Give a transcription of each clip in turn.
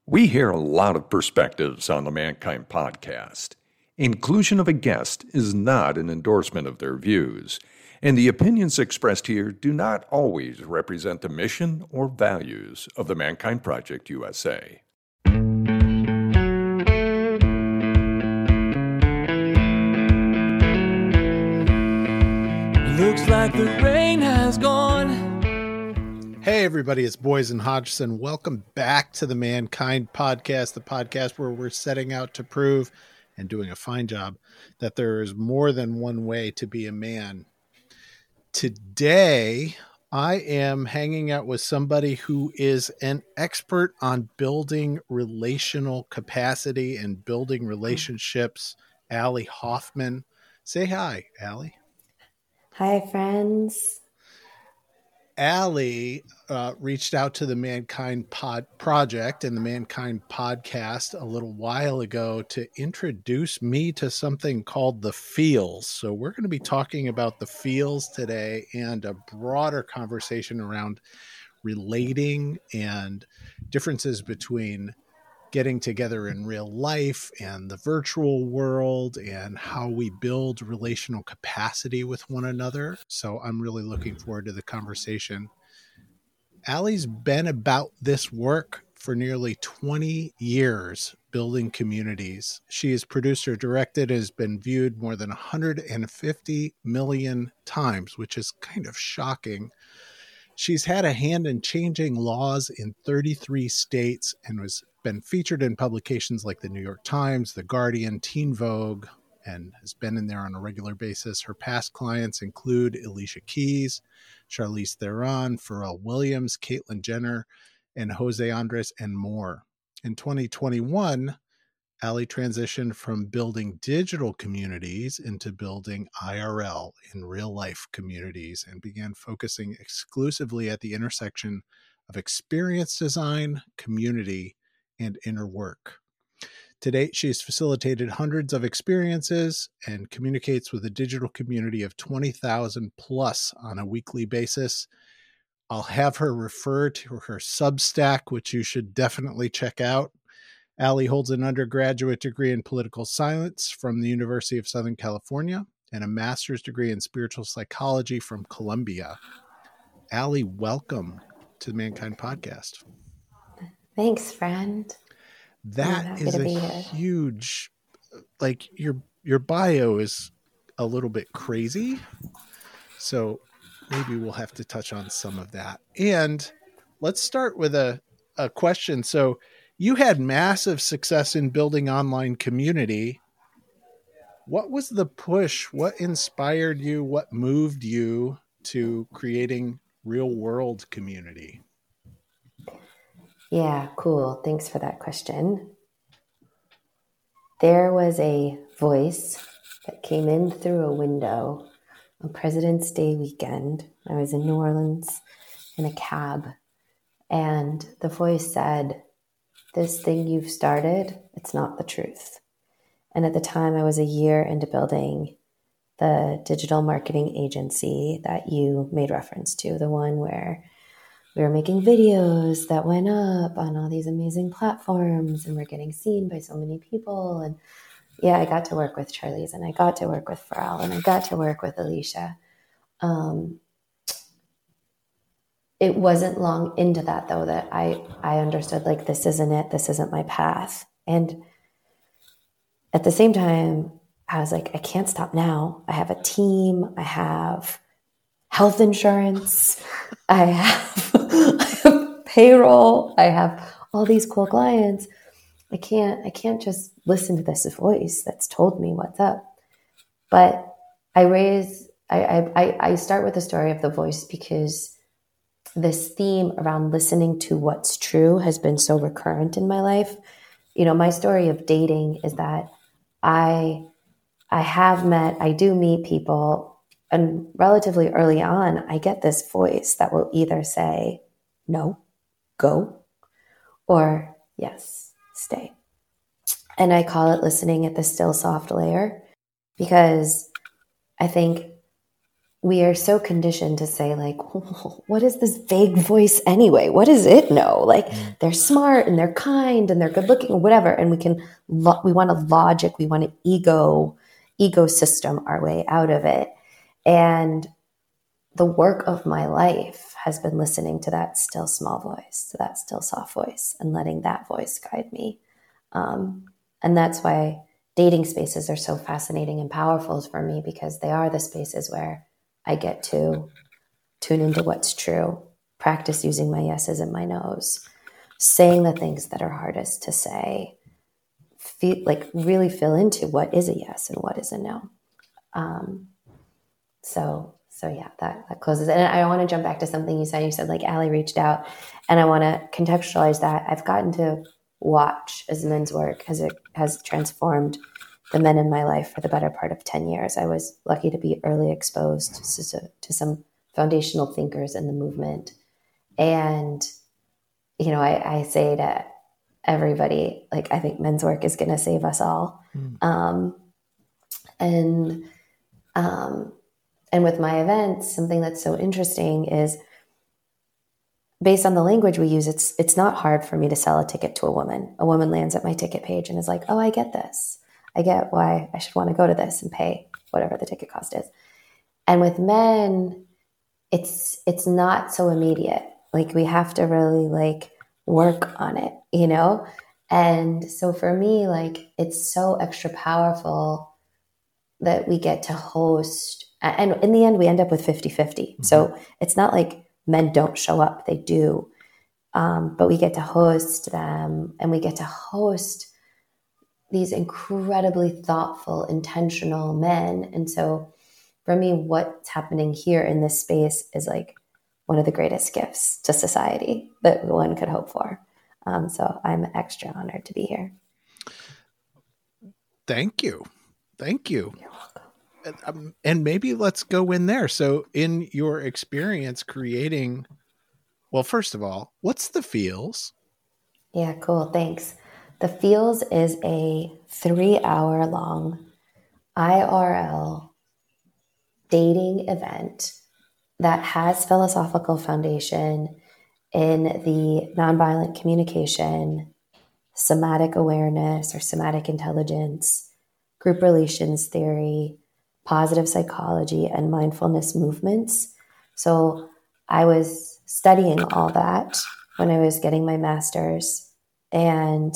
We hear a lot of perspectives on the Mankind podcast. Inclusion of a guest is not an endorsement of their views, and the opinions expressed here do not always represent the mission or values of the Mankind Project USA. Looks like the rain has gone. Hey everybody, it's Boysen Hodgson. Welcome back to the Mankind Podcast, the podcast where we're setting out to prove, and doing a fine job, that there is more than one way to be a man. Today, I am hanging out with somebody who is an expert on building relational capacity and building relationships, Allie Hoffman. Say hi, Allie. Hi, friends. Allie reached out to the Mankind Project and the Mankind Podcast a little while ago to introduce me to something called the feels. So we're going to be talking about the feels today and a broader conversation around relating and differences between getting together in real life and the virtual world and how we build relational capacity with one another. So I'm really looking forward to the conversation. Allie's been about this work for nearly 20 years, building communities. She is produced or directed, has been viewed more than 150 million times, which is kind of shocking. She's had a hand in changing laws in 33 states and has been featured in publications like the New York Times, The Guardian, Teen Vogue, and has been in there on a regular basis. Her past clients include Alicia Keys, Charlize Theron, Pharrell Williams, Caitlyn Jenner, and Jose Andres, and more. In 2021, Allie transitioned from building digital communities into building IRL, in real life communities, and began focusing exclusively at the intersection of experience design, community, and inner work. To date, she's facilitated hundreds of experiences and communicates with a digital community of 20,000 plus on a weekly basis. I'll have her refer to her Substack, which you should definitely check out. Allie holds an undergraduate degree in political science from the University of Southern California and a master's degree in spiritual psychology from Columbia. Allie, welcome to the Mankind Podcast. Thanks, friend. That is a huge, like your bio is a little bit crazy. So maybe we'll have to touch on some of that. And let's start with a question. So you had massive success in building online community. What was the push? What inspired you? What moved you to creating real world community? Yeah, cool. Thanks for that question. There was a voice that came in through a window on President's Day weekend. I was in New Orleans in a cab, and the voice said, "This thing you've started, it's not the truth." And at the time, I was a year into building the digital marketing agency that you made reference to, the one where we were making videos that went up on all these amazing platforms and we're getting seen by so many people. And yeah, I got to work with Charlize, and I got to work with Pharrell, and I got to work with Alicia. It wasn't long into that, though, that I understood, like, this isn't it. This isn't my path. And at the same time, I was like, I can't stop now. I have a team. I have health insurance. I have payroll. I have all these cool clients. I can't just listen to this voice that's told me what's up. But I start with the story of the voice because this theme around listening to what's true has been so recurrent in my life. You know, my story of dating is that I do meet people, and relatively early on, I get this voice that will either say, no, go, or yes, stay. And I call it listening at the still soft layer, because I think we are so conditioned to say, like, what is this vague voice anyway? What does it know? Like, they're smart and they're kind and they're good looking or whatever. And we want to logic, we want to ecosystem our way out of it. And the work of my life has been listening to that still small voice, to that still soft voice, and letting that voice guide me. And that's why dating spaces are so fascinating and powerful for me, because they are the spaces where I get to tune into what's true, practice using my yeses and my nos, saying the things that are hardest to say, really feel into what is a yes and what is a no. So yeah, that closes it. And I want to jump back to something you said. You said, like, Allie reached out, and I want to contextualize that. I've gotten to watch as men's work has transformed the men in my life for the better part of 10 years. I was lucky to be early exposed to some foundational thinkers in the movement. And, I say to everybody, like, I think men's work is going to save us all. And with my events, something that's so interesting is, based on the language we use, it's not hard for me to sell a ticket to a woman. A woman lands at my ticket page and is like, oh, I get this. I get why I should want to go to this and pay whatever the ticket cost is. And with men, it's not so immediate. Like, we have to really work on it, And so for me, it's so extra powerful that we get to host. And in the end, we end up with 50-50. Mm-hmm. So it's not like men don't show up, they do. But we get to host them, and we get to host these incredibly thoughtful, intentional men. And so for me, what's happening here in this space is one of the greatest gifts to society that one could hope for. So I'm extra honored to be here. Thank you. You're welcome. And maybe let's go in there. So in your experience creating, well, first of all, what's the Feels? Yeah, cool. Thanks. The Feels is a 3-hour-long IRL dating event that has philosophical foundation in the nonviolent communication, somatic awareness or somatic intelligence, group relations theory, positive psychology, and mindfulness movements. So I was studying all that when I was getting my master's, and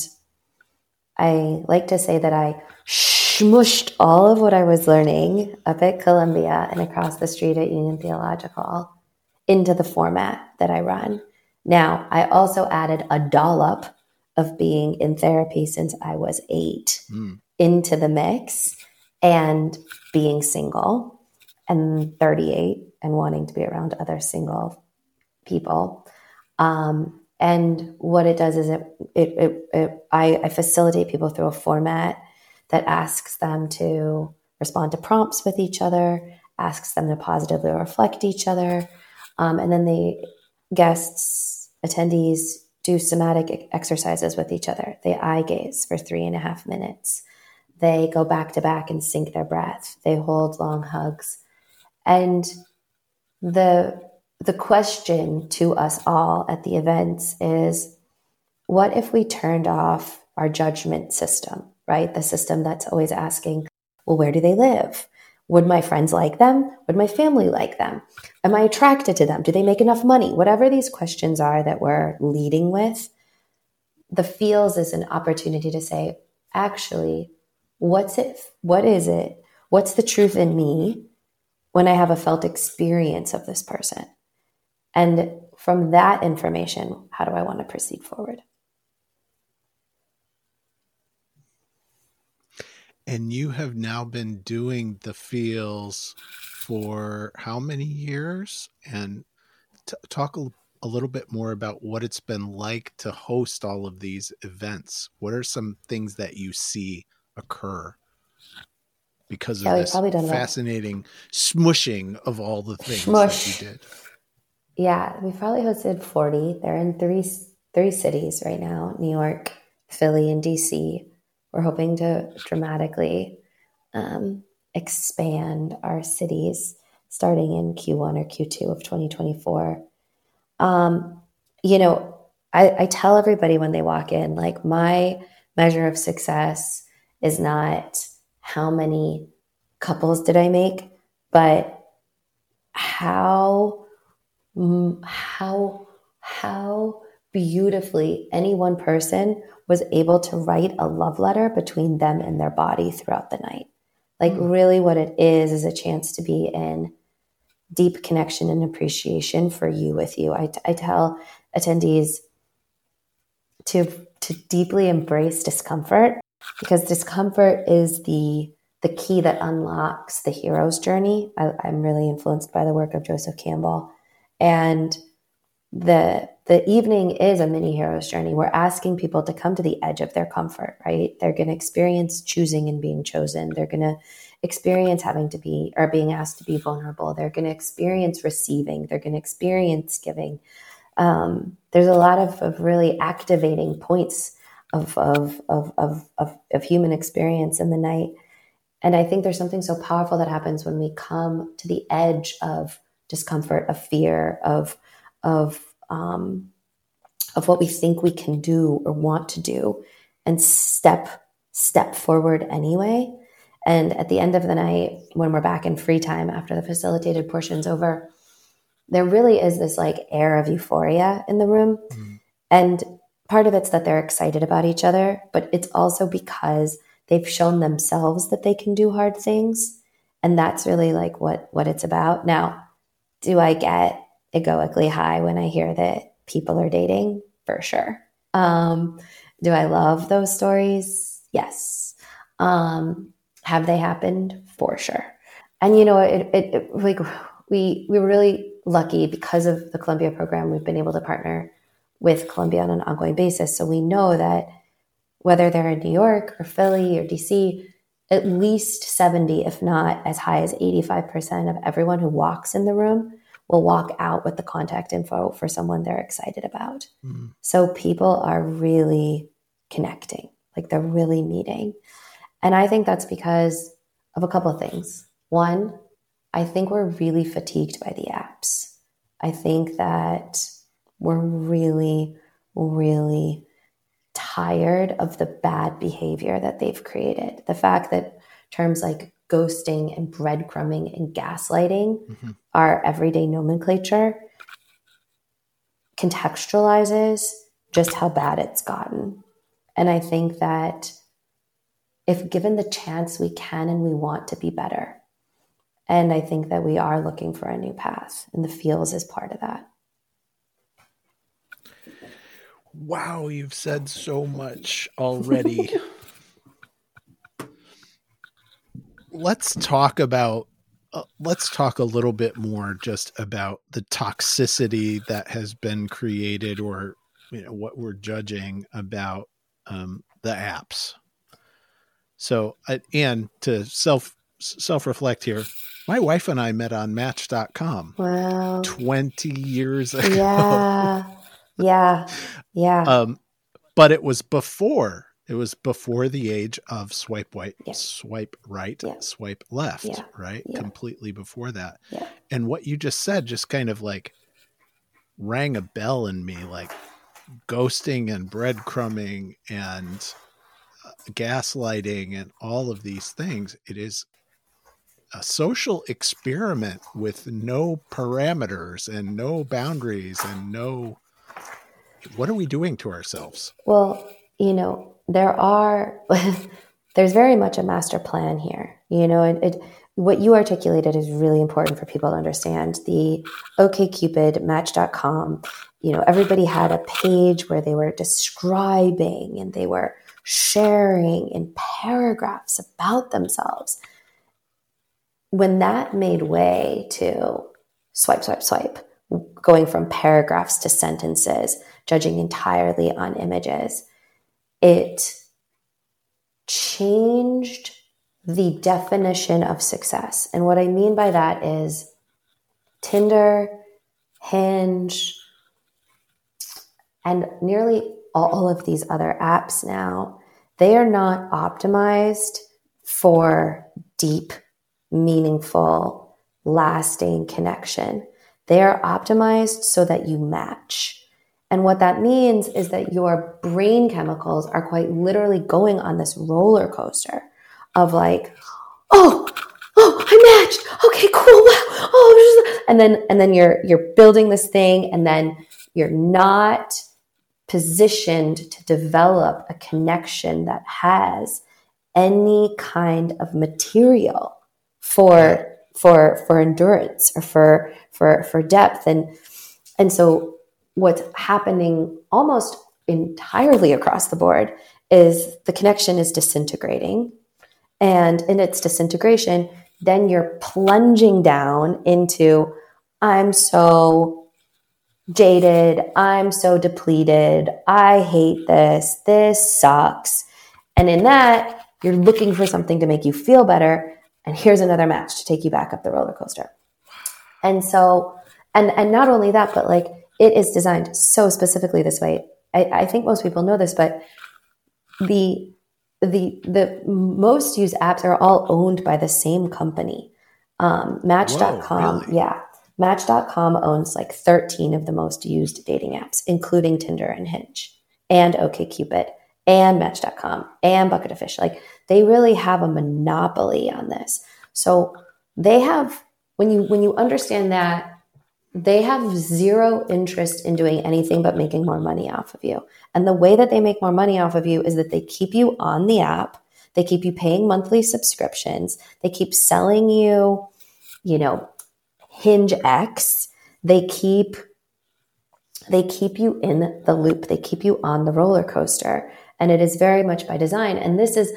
I like to say that I smushed all of what I was learning up at Columbia and across the street at Union Theological into the format that I run. Now, I also added a dollop of being in therapy since I was 8 into the mix, and being single and 38 and wanting to be around other single people. And what it does is I facilitate people through a format that asks them to respond to prompts with each other, asks them to positively reflect each other. And then the guests, attendees, do somatic exercises with each other. They eye gaze for 3.5 minutes. They go back to back and sync their breath. They hold long hugs. And the question to us all at the events is, what if we turned off our judgment system, right? The system that's always asking, well, where do they live? Would my friends like them? Would my family like them? Am I attracted to them? Do they make enough money? Whatever these questions are that we're leading with, the Feels is an opportunity to say, actually, what is it? What's the truth in me when I have a felt experience of this person? And from that information, how do I want to proceed forward? And you have now been doing the Feels for how many years? And talk a little bit more about what it's been like to host all of these events. What are some things that you see occur because of this fascinating smushing of all the things that you did? Yeah, we've probably hosted 40. They're in three cities right now: New York, Philly, and DC. We're hoping to dramatically expand our cities starting in Q1 or Q2 of 2024. I tell everybody when they walk in, like, my measure of success is not how many couples did I make, but how beautifully any one person was able to write a love letter between them and their body throughout the night. Like, really what it is a chance to be in deep connection and appreciation for you with you. I tell attendees to deeply embrace discomfort, because discomfort is the key that unlocks the hero's journey. I'm really influenced by the work of Joseph Campbell, and the evening is a mini hero's journey. We're asking people to come to the edge of their comfort, right? They're going to experience choosing and being chosen. They're going to experience having to be, or being asked to be vulnerable. They're going to experience receiving. They're going to experience giving. There's a lot of really activating points of human experience in the night. And I think there's something so powerful that happens when we come to the edge of discomfort, of fear, of what we think we can do or want to do, and step forward anyway. And at the end of the night, when we're back in free time after the facilitated portion's over, there really is this like air of euphoria in the room. And part of it's that they're excited about each other, but it's also because they've shown themselves that they can do hard things. And that's really like what it's about. Now, do I get egoically high when I hear that people are dating? For sure. Do I love those stories? Yes. Have they happened? For sure. And we were really lucky because of the Columbia program. We've been able to partner with Columbia on an ongoing basis. So we know that whether they're in New York or Philly or DC, at least 70, if not as high as 85% of everyone who walks in the room will walk out with the contact info for someone they're excited about. So people are really connecting, like they're really meeting. And I think that's because of a couple of things. One, I think we're really fatigued by the apps. I think that we're really, really tired of the bad behavior that they've created. The fact that terms like ghosting and breadcrumbing and gaslighting are everyday nomenclature contextualizes just how bad it's gotten. And I think that if given the chance, we can and we want to be better. And I think that we are looking for a new path, and the feels is part of that. Wow, you've said so much already. Let's talk a little bit more just about the toxicity that has been created, or what we're judging about the apps. So, and to self-reflect here, my wife and I met on Match.com. Wow. 20 years ago. Yeah. But it was before the age of swipe right, swipe right, swipe left, right? Yeah. Completely before that. Yeah. And what you just said just kind of like rang a bell in me, like ghosting and breadcrumbing and gaslighting and all of these things. It is a social experiment with no parameters and no boundaries and what are we doing to ourselves? Well, there's very much a master plan here. What you articulated is really important for people to understand. The OkCupid, Match.com, everybody had a page where they were describing and they were sharing in paragraphs about themselves. When that made way to swipe, going from paragraphs to sentences, judging entirely on images, it changed the definition of success. And what I mean by that is Tinder, Hinge, and nearly all of these other apps now, they are not optimized for deep, meaningful, lasting connection. They are optimized so that you match. And what that means is that your brain chemicals are quite literally going on this roller coaster of like, oh, I matched. Okay, cool. Wow. Oh, and then you're building this thing, and then you're not positioned to develop a connection that has any kind of material for endurance or for depth. And so what's happening almost entirely across the board is the connection is disintegrating. And in its disintegration, then you're plunging down into, I'm so jaded, I'm so depleted, I hate this sucks. And in that, you're looking for something to make you feel better. And here's another match to take you back up the roller coaster. And so, and not only that, but like it is designed so specifically this way. I think most people know this, but the most used apps are all owned by the same company. Match.com. Whoa, really? Yeah. Match.com owns like 13 of the most used dating apps, including Tinder and Hinge and OkCupid and Match.com and Bucket of Fish. Like they really have a monopoly on this. So they have, when you understand that, they have zero interest in doing anything but making more money off of you. And the way that they make more money off of you is that they keep you on the app. They keep you paying monthly subscriptions. They keep selling you, Hinge X. They keep you in the loop. They keep you on the roller coaster. And it is very much by design. And this is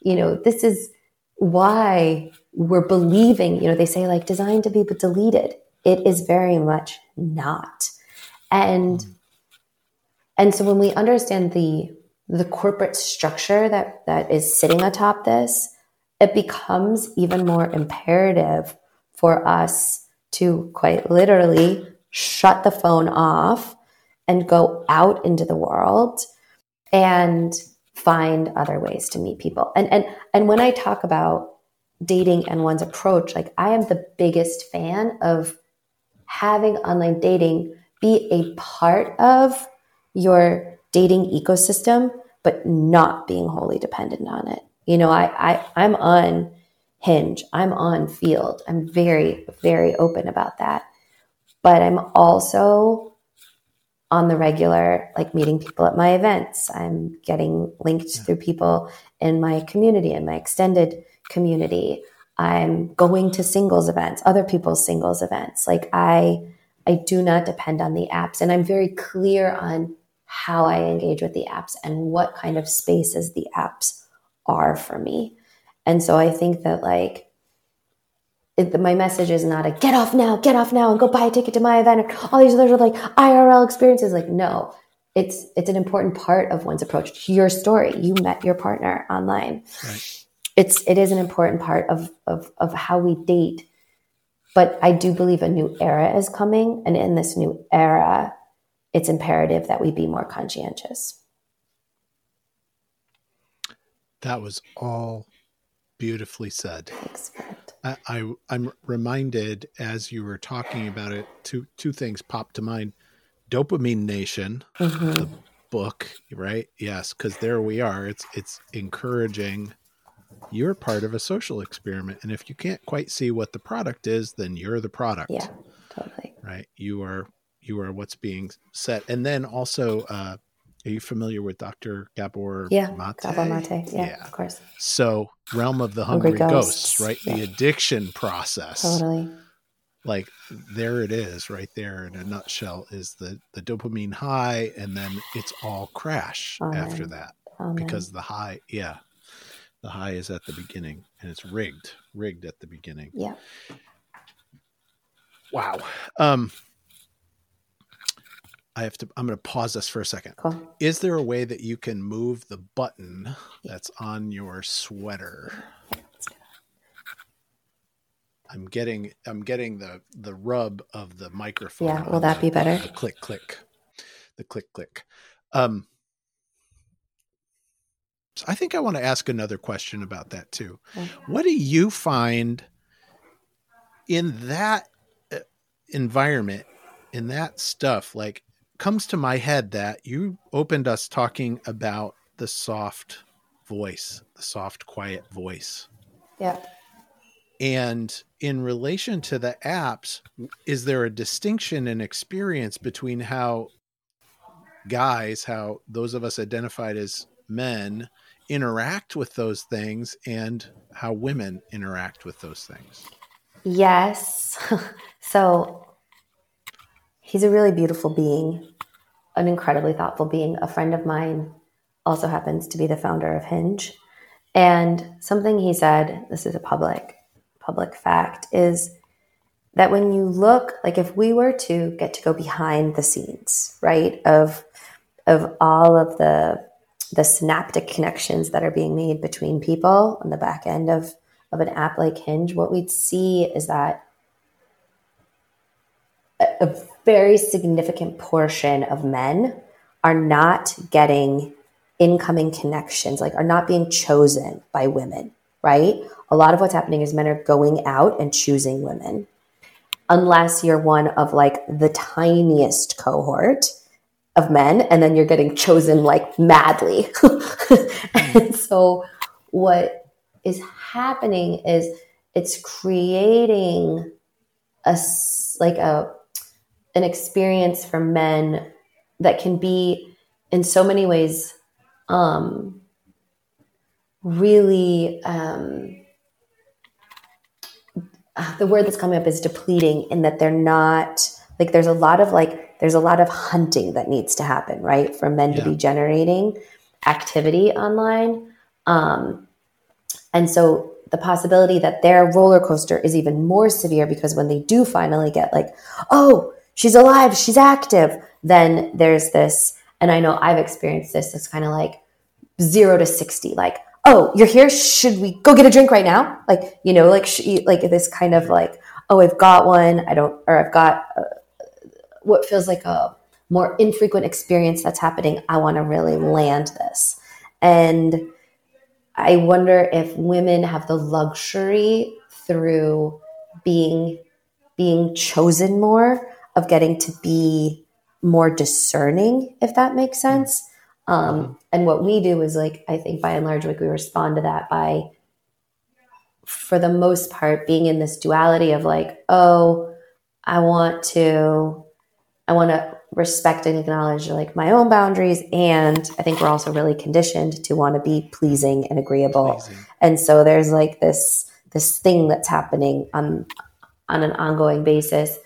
why we're believing, they say like designed to be deleted. It is very much not. And so when we understand the corporate structure that is sitting atop this, it becomes even more imperative for us to quite literally shut the phone off and go out into the world and find other ways to meet people. And when I talk about dating and one's approach, like I am the biggest fan of having online dating be a part of your dating ecosystem, but not being wholly dependent on it. I'm on Hinge, I'm on Field. I'm very, very open about that. But I'm also on the regular, like meeting people at my events. I'm getting linked through people in my community, in my extended community. I'm going to singles events, other people's singles events. Like I do not depend on the apps, and I'm very clear on how I engage with the apps and what kind of spaces the apps are for me. And so I think that like my message is not a get off now and go buy a ticket to my event or all these other like IRL experiences. Like, no, it's an important part of one's approach to your story. You met your partner online. Right. It is an important part of how we date. But I do believe a new era is coming. And in this new era, it's imperative that we be more conscientious. That was all beautifully said. Thanks, friend. I'm reminded as you were talking about it, two things popped to mind. Dopamine Nation, the book, right? Yes, because there we are. It's encouraging. You're part of a social experiment. And if you can't quite see what the product is, then you're the product. Yeah, totally. Right. You are what's being set. And then also, are you familiar with Dr. Gabor Mate? Gabor Mate. Yeah, of course. So Realm of the Hungry Ghosts, right? Yeah. The addiction process. Totally. Like there it is right there in a nutshell is the dopamine high, and then it's all crash after that. Because the high is at the beginning, and it's rigged at the beginning. Yeah. Wow. I'm going to pause this for a second. Cool. Is there a way that you can move the button that's on your sweater? I'm getting the rub of the microphone. Yeah. Will that be better? The click, click. So I think I want to ask another question about that too. Okay. What do you find in that environment, in that stuff, like, comes to my head that you opened us talking about the soft voice, the soft, quiet voice. Yeah. And in relation to the apps, is there a distinction in experience between how guys, how those of us identified as men, interact with those things and how women interact with those things? Yes. So he's a really beautiful being, an incredibly thoughtful being. A friend of mine also happens to be the founder of Hinge. And something he said, this is a public fact, is that when you look, like if we were to get to go behind the scenes, right, of all of the synaptic connections that are being made between people on the back end of an app like Hinge, what we'd see is that a very significant portion of men are not getting incoming connections, like are not being chosen by women, right? A lot of what's happening is men are going out and choosing women, unless you're one of like the tiniest cohort of men, and then you're getting chosen like madly. And so what is happening is it's creating an experience for men that can be in so many ways really the word that's coming up is depleting, in that they're not like, there's a lot of hunting that needs to happen, right, for men to be generating activity online. And so the possibility that their roller coaster is even more severe, because when they do finally get like, oh, she's alive, she's active, then there's this, and I know I've experienced this, it's kind of like 0 to 60, like, oh, you're here, should we go get a drink right now? Like, you know, like this kind of like, oh, I've got one, I've got what feels like a more infrequent experience that's happening. I want to really land this. And I wonder if women have the luxury, through being chosen more, of getting to be more discerning, if that makes sense. And what we do is, like, I think by and large, like, we respond to that by, for the most part, being in this duality of like, oh, I want to respect and acknowledge like my own boundaries. And I think we're also really conditioned to want to be pleasing and agreeable. And so there's like this thing that's happening on an ongoing basis.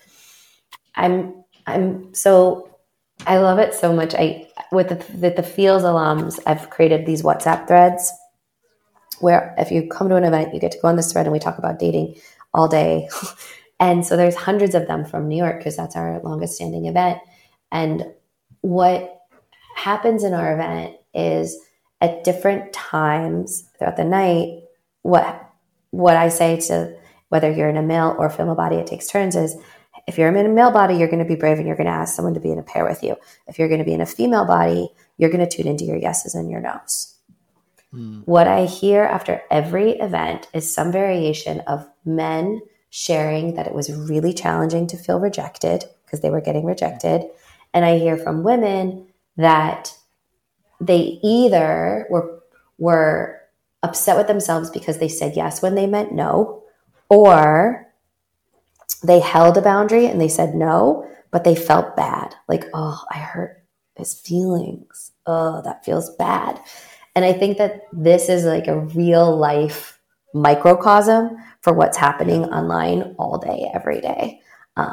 So I love it so much. With the Feels alums, I've created these WhatsApp threads where if you come to an event, you get to go on this thread and we talk about dating all day. And so there's hundreds of them from New York, because that's our longest standing event. And what happens in our event is, at different times throughout the night, what I say to, whether you're in a male or female body, it takes turns, is if you're in a male body, you're going to be brave and you're going to ask someone to be in a pair with you. If you're going to be in a female body, you're going to tune into your yeses and your nos. What I hear after every event is some variation of men sharing that it was really challenging to feel rejected because they were getting rejected. And I hear from women that they either were upset with themselves because they said yes when they meant no, or they held a boundary and they said no, but they felt bad. Like, oh, I hurt his feelings. Oh, that feels bad. And I think that this is like a real life microcosm for what's happening online all day, every day.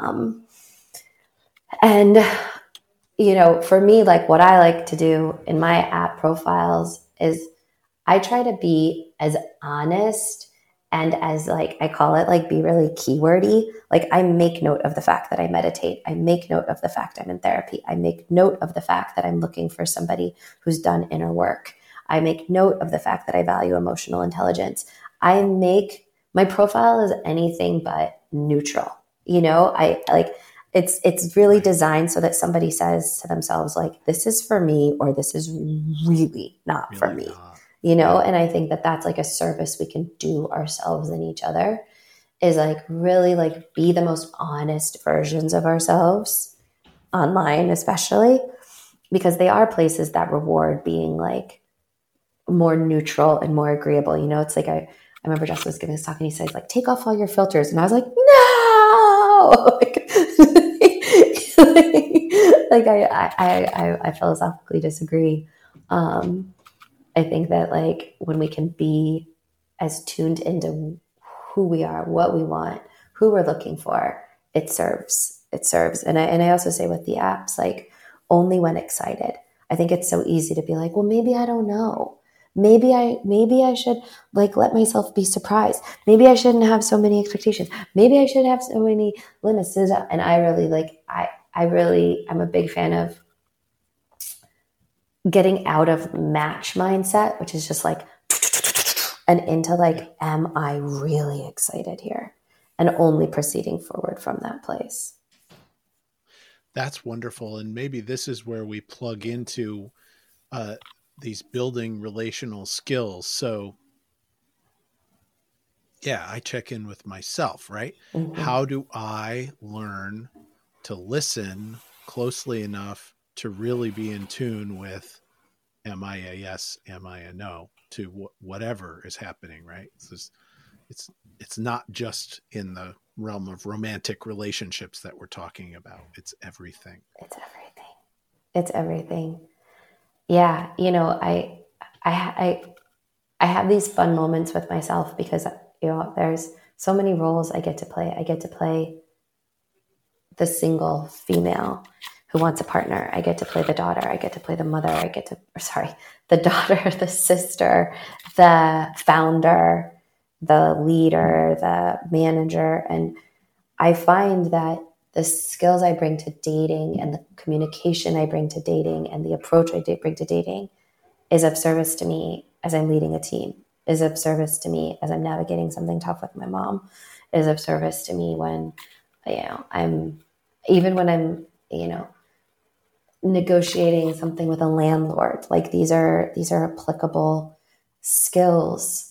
And, you know, for me, like what I like to do in my app profiles is I try to be as honest and as, like, I call it, like, be really keywordy. Like, I make note of the fact that I meditate. I make note of the fact I'm in therapy. I make note of the fact that I'm looking for somebody who's done inner work. I make note of the fact that I value emotional intelligence. My profile is anything but neutral. You know, it's really designed so that somebody says to themselves, like, this is for me, or this is really not for me. You know, and I think that that's like a service we can do ourselves and each other. is like really like be the most honest versions of ourselves online, especially because they are places that reward being like more neutral and more agreeable. You know, it's like I remember Justin was giving this talk and he says like, take off all your filters. And I was like, no, like I philosophically disagree. I think that like when we can be as tuned into who we are, what we want, who we're looking for, it serves. It serves. And I also say with the apps, like only when excited. I think it's so easy to be like, well, maybe I don't know. Maybe I should like let myself be surprised. Maybe I shouldn't have so many expectations. Maybe I should have so many limits. And I really like, I'm a big fan of getting out of match mindset, which is just like, and into like, am I really excited here? And only proceeding forward from that place. That's wonderful. And maybe this is where we plug into these building relational skills. So yeah, I check in with myself, right? Mm-hmm. How do I learn to listen closely enough to really be in tune with, am I a yes, am I a no to whatever is happening, right? It's not just in the realm of romantic relationships that we're talking about. It's everything. It's everything. Yeah. You know, I have these fun moments with myself because, you know, there's so many roles I get to play. I get to play the single female who wants a partner. I get to play the daughter. I get to play the mother. The daughter, the sister, the founder, the leader, the manager. And I find that the skills I bring to dating and the communication I bring to dating and the approach I bring to dating is of service to me as I'm leading a team, is of service to me as I'm navigating something tough with my mom, is of service to me when, you know, I'm negotiating something with a landlord. Like these are applicable skills.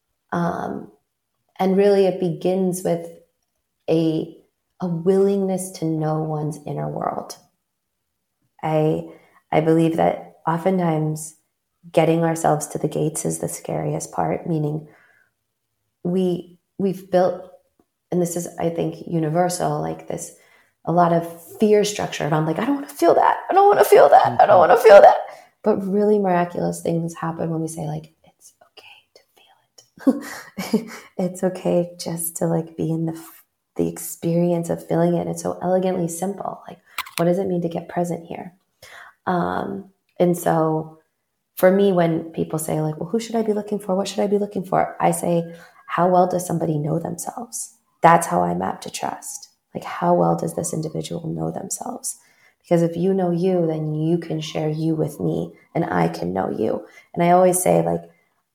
And really it begins with a willingness to know one's inner world. I believe that oftentimes getting ourselves to the gates is the scariest part, meaning we've built, and this is, I think, universal, like this, a lot of fear structure around like, I don't want to feel that. I don't want to feel that. Mm-hmm. I don't want to feel that. But really miraculous things happen when we say like, it's okay to feel it. It's okay just to like be in the experience of feeling it. And it's so elegantly simple. Like, what does it mean to get present here? And so for me, when people say like, well, who should I be looking for? What should I be looking for? I say, how well does somebody know themselves? That's how I map to trust. Like, how well does this individual know themselves? Because if you know you, then you can share you with me and I can know you. And I always say like,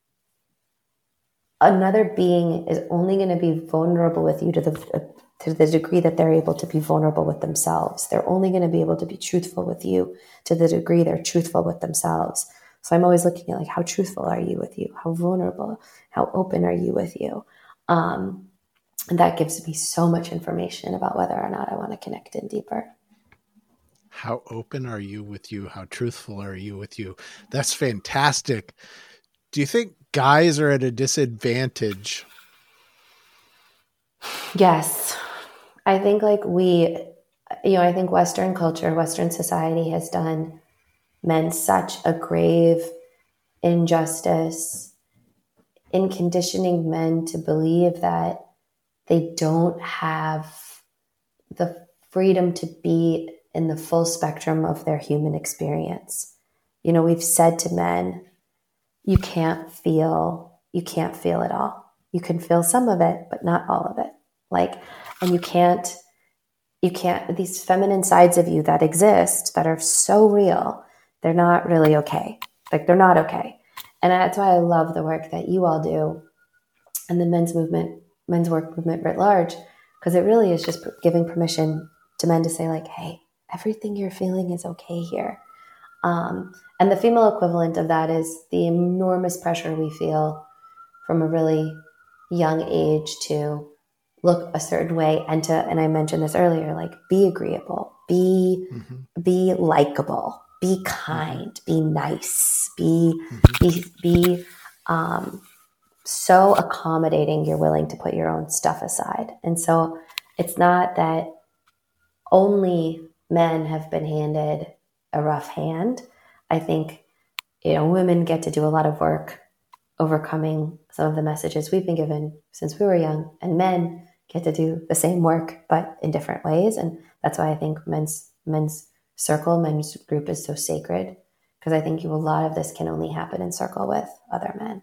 another being is only going to be vulnerable with you to the degree that they're able to be vulnerable with themselves. They're only going to be able to be truthful with you to the degree they're truthful with themselves. So I'm always looking at like, how truthful are you with you? How vulnerable, how open are you with you? And that gives me so much information about whether or not I want to connect in deeper. How open are you with you? How truthful are you with you? That's fantastic. Do you think guys are at a disadvantage? Yes. I think like I think Western culture, Western society has done men such a grave injustice in conditioning men to believe that they don't have the freedom to be in the full spectrum of their human experience. You know, we've said to men, you can't feel it all. You can feel some of it, but not all of it. Like, and you can't, these feminine sides of you that exist that are so real, they're not really okay. Like, they're not okay. And that's why I love the work that you all do and the men's work movement writ large, because it really is just giving permission to men to say like, hey, everything you're feeling is okay here. And the female equivalent of that is the enormous pressure we feel from a really young age to look a certain way, and I mentioned this earlier, like be agreeable, be likable, be kind, be nice, be so accommodating you're willing to put your own stuff aside. And so it's not that only men have been handed a rough hand. I think, women get to do a lot of work overcoming some of the messages we've been given since we were young, and men get to do the same work, but in different ways. And that's why I think men's circle, men's group is so sacred, because I think a lot of this can only happen in circle with other men.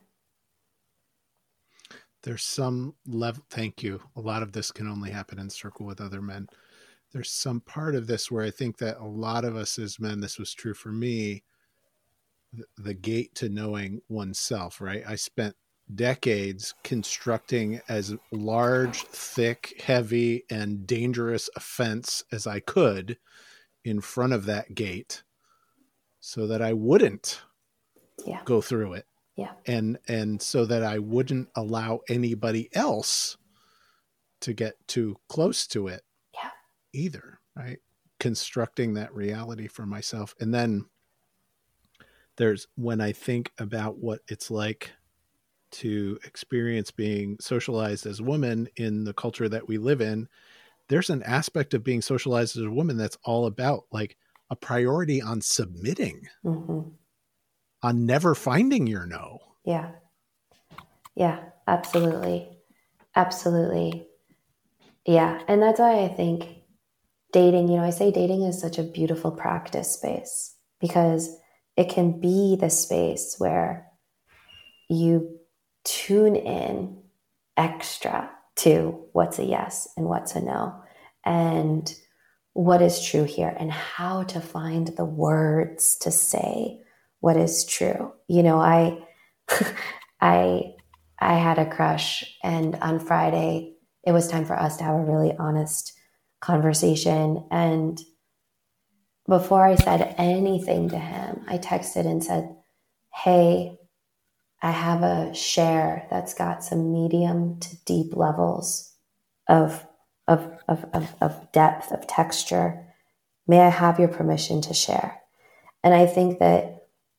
There's some level, thank you. A lot of this can only happen in circle with other men. There's some part of this where I think that a lot of us as men, this was true for me, the gate to knowing oneself, right? I spent decades constructing as large, thick, heavy, and dangerous a fence as I could in front of that gate so that I wouldn't go through it. Yeah. And so that I wouldn't allow anybody else to get too close to it either, right? Constructing that reality for myself. And then when I think about what it's like to experience being socialized as a woman in the culture that we live in, there's an aspect of being socialized as a woman that's all about like a priority on submitting, on never finding your no. Yeah. Yeah, absolutely. Absolutely. Yeah. And that's why I think dating, I say dating is such a beautiful practice space, because it can be the space where you tune in extra to what's a yes and what's a no, and what is true here, and how to find the words to say what is true. I had a crush, and on Friday it was time for us to have a really honest conversation. And before I said anything to him, I texted and said, "Hey, I have a share that's got some medium to deep levels of depth, of texture. May I have your permission to share?" And I think that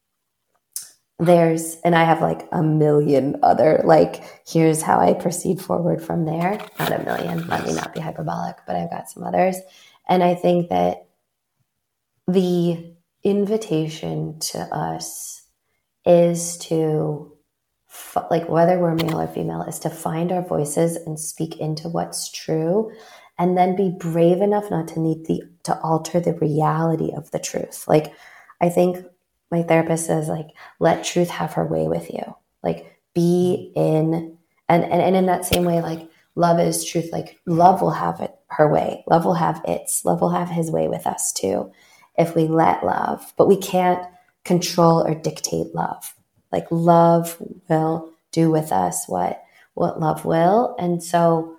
and I have like a million other, like, here's how I proceed forward from there. Not a million, let me not be hyperbolic, but I've got some others. And I think that the invitation to us is to, like, whether we're male or female, is to find our voices and speak into what's true, and then be brave enough not to need to alter the reality of the truth. Like, I think my therapist says, like, let truth have her way with you. Like, be in, and in that same way, like, love is truth. Like, love will have her way. Love will have his way with us too, if we let love. But we can't control or dictate love. Like, love will do with us what love will. And so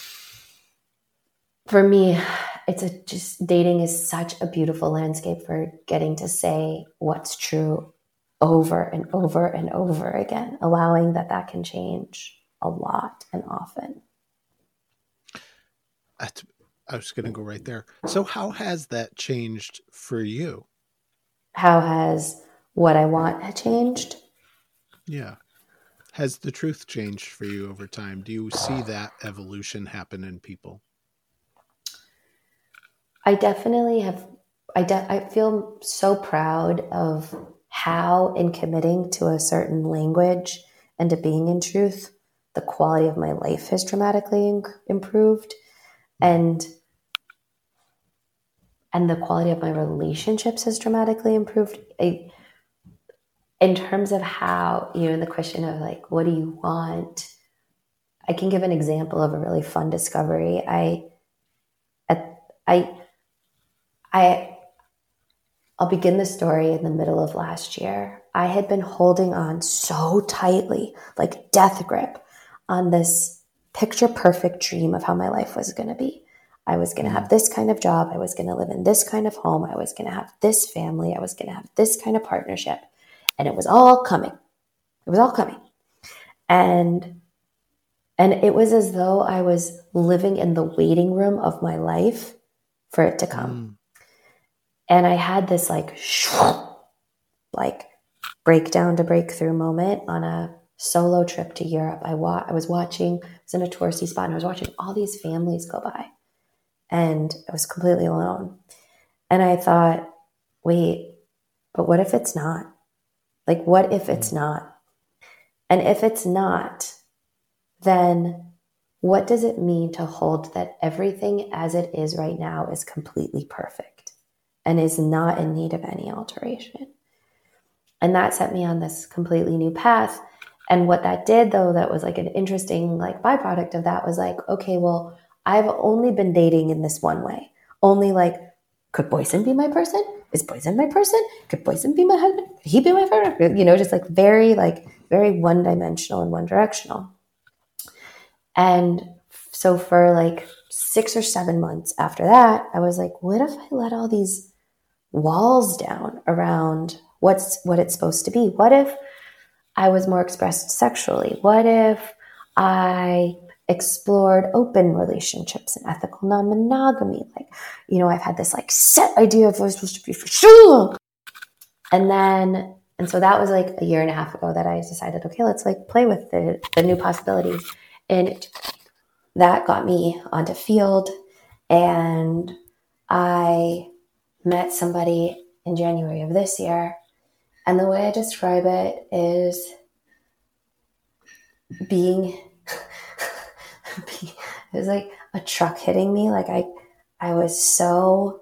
for me, just dating is such a beautiful landscape for getting to say what's true over and over and over again, allowing that can change a lot and often. I was going to go right there. So how has that changed for you? How has what I want changed? Yeah. Has the truth changed for you over time? Do you see that evolution happen in people? I definitely have. I feel so proud of how, in committing to a certain language and to being in truth, the quality of my life has dramatically improved, and the quality of my relationships has dramatically improved. In terms of how, the question of, like, what do you want? I can give an example of a really fun discovery. I'll begin the story in the middle of last year. I had been holding on so tightly, like death grip, on this picture perfect dream of how my life was going to be. I was going to have this kind of job. I was going to live in this kind of home. I was going to have this family. I was going to have this kind of partnership. And it was all coming. It was all coming. And And it was as though I was living in the waiting room of my life for it to come. And I had this like breakdown to breakthrough moment on a solo trip to Europe. I was in a touristy spot, and I was watching all these families go by, and I was completely alone. And I thought, wait, but what if it's not? Like, what if it's not? And if it's not, then what does it mean to hold that everything as it is right now is completely perfect and is not in need of any alteration? And that set me on this completely new path. And what that did, though, that was like an interesting like byproduct of that was like, okay, well, I've only been dating in this one way. Only like, could Boysen be my person? Is Boysen my person? Could Boysen be my husband? Could he be my partner? You know, just like very one-dimensional and one-directional. And so for like 6 or 7 months after that, I was like, what if I let all these walls down around what it's supposed to be? What if I was more expressed sexually? What if I explored open relationships and ethical non-monogamy? Like, you know, I've had this like set idea of what it's supposed to be for sure. And so that was like a year and a half ago that I decided, okay, let's like play with the new possibilities. And that got me onto Field, and I met somebody in January of this year. And the way I describe it is it was like a truck hitting me. Like I was so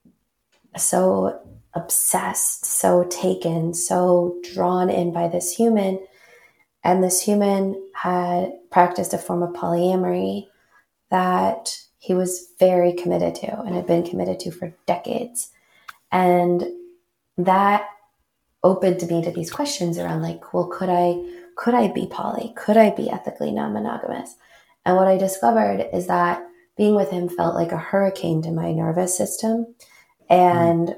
obsessed, so taken, so drawn in by this human. And this human had practiced a form of polyamory that he was very committed to and had been committed to for decades. And that opened me to these questions around like, well, could I be poly? Could I be ethically non-monogamous? And what I discovered is that being with him felt like a hurricane to my nervous system. And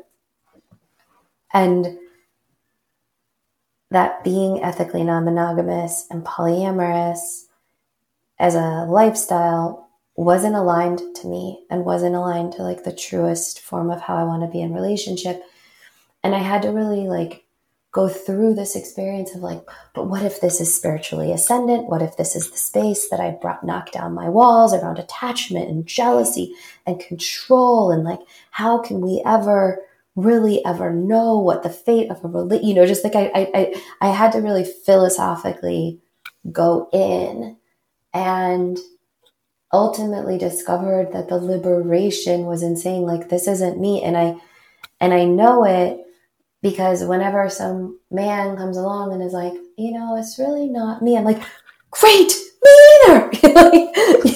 that being ethically non-monogamous and polyamorous as a lifestyle wasn't aligned to me and wasn't aligned to like the truest form of how I want to be in relationship. And I had to really like go through this experience of like, but what if this is spiritually ascendant? What if this is the space that I knock down my walls around attachment and jealousy and control? And like, how can we ever really ever know what the fate of a relationship, you know, just like I had to really philosophically go in, and ultimately discovered that the liberation was in saying like, this isn't me. And I know it because whenever some man comes along and is like, you know, it's really not me, I'm like, great, me either.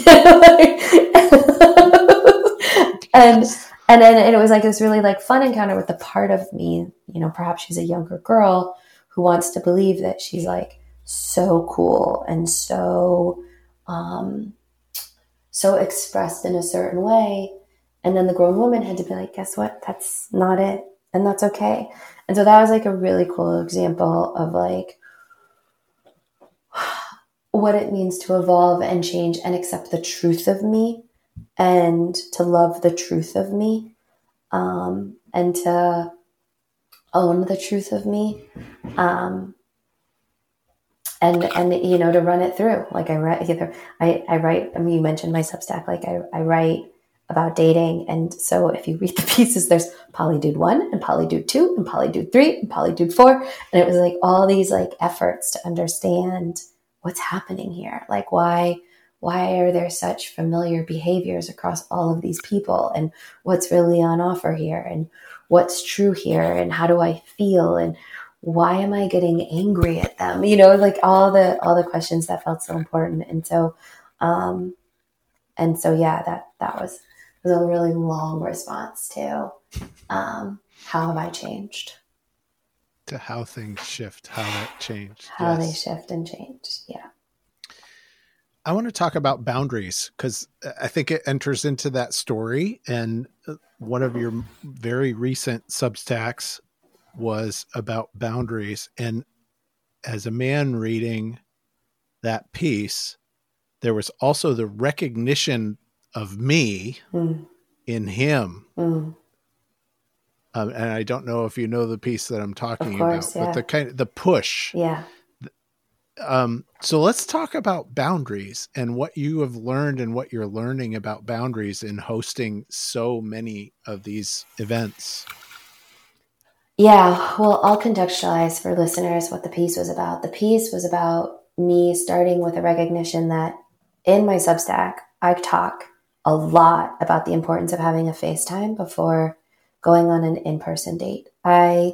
And then it was like this really like fun encounter with the part of me, you know, perhaps she's a younger girl who wants to believe that she's like so cool and so expressed in a certain way. And then the grown woman had to be like, guess what? That's not it. And that's okay. And so that was like a really cool example of like what it means to evolve and change and accept the truth of me and to love the truth of me, and to own the truth of me, and you know, to run it through. Like I write, I mean, you mentioned my Substack, like I write about dating. And so if you read the pieces, there's Polydude 1 and Polydude 2 and Polydude 3 and Polydude 4. And it was like all these like efforts to understand what's happening here. Like why are there such familiar behaviors across all of these people, and what's really on offer here, and what's true here, and how do I feel, and why am I getting angry at them? You know, like all the questions that felt so important. And so yeah, that was a really long response to how have I changed? To how things shift, how that changed. How they shift and change. Yeah. I want to talk about boundaries because I think it enters into that story. And one of your very recent Substacks was about boundaries. And as a man reading that piece, there was also the recognition of me in him. And I don't know if you know the piece that I'm talking about, but the push. Yeah. So let's talk about boundaries and what you have learned and what you're learning about boundaries in hosting so many of these events. Yeah. Well, I'll contextualize for listeners what the piece was about. The piece was about me starting with a recognition that in my Substack, I talk a lot about the importance of having a FaceTime before going on an in-person date. I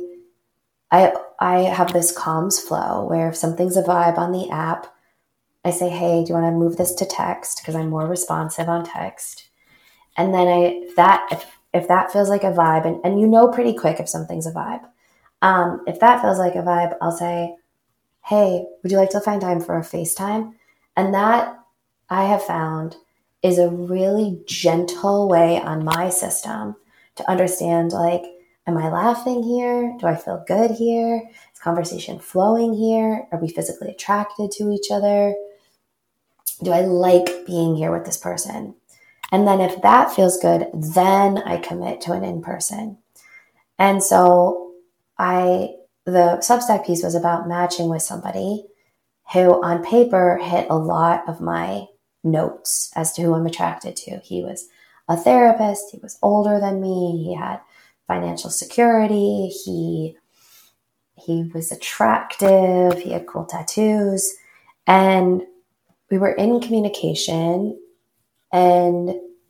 have this comms flow where if something's a vibe on the app, I say, hey, do you want to move this to text? Because I'm more responsive on text. And then if that feels like a vibe, and you know pretty quick if something's a vibe. If that feels like a vibe, I'll say, hey, would you like to find time for a FaceTime? And that I have found is a really gentle way on my system to understand, like, am I laughing here? Do I feel good here? Is conversation flowing here? Are we physically attracted to each other? Do I like being here with this person? And then if that feels good, then I commit to an in-person. And so the Substack piece was about matching with somebody who on paper hit a lot of my notes as to who I'm attracted to. He was a therapist. He was older than me. He had financial security. He was attractive. He had cool tattoos. And we were in communication. And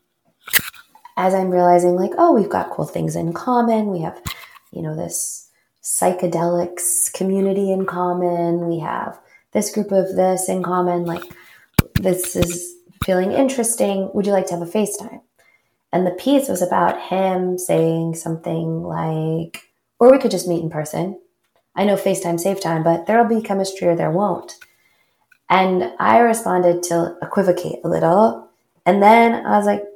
as I'm realizing, like, oh, we've got cool things in common. We have, this psychedelics community in common. We have this group of this in common. Like, this is feeling interesting. Would you like to have a FaceTime? And the piece was about him saying something like, or we could just meet in person. I know FaceTime save time, but there'll be chemistry or there won't. And I responded to equivocate a little. And then I was like,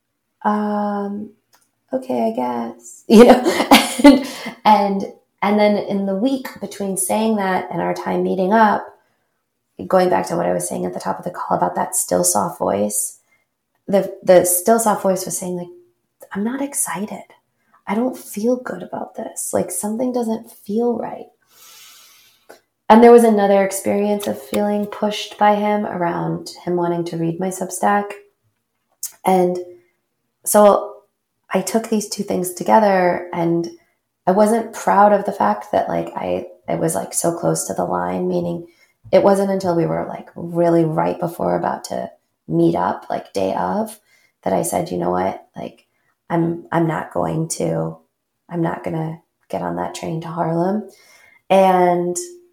okay, I guess, and then in the week between saying that and our time meeting up, going back to what I was saying at the top of the call about that still soft voice, the still soft voice was saying, like, I'm not excited. I don't feel good about this. Like, something doesn't feel right. And there was another experience of feeling pushed by him around him wanting to read my Substack. And so I took these two things together, and I wasn't proud of the fact that, like, I was like so close to the line, meaning it wasn't until we were like really right before about to meet up, like day of, that I said, you know what, like, I'm not going to get on that train to Harlem. And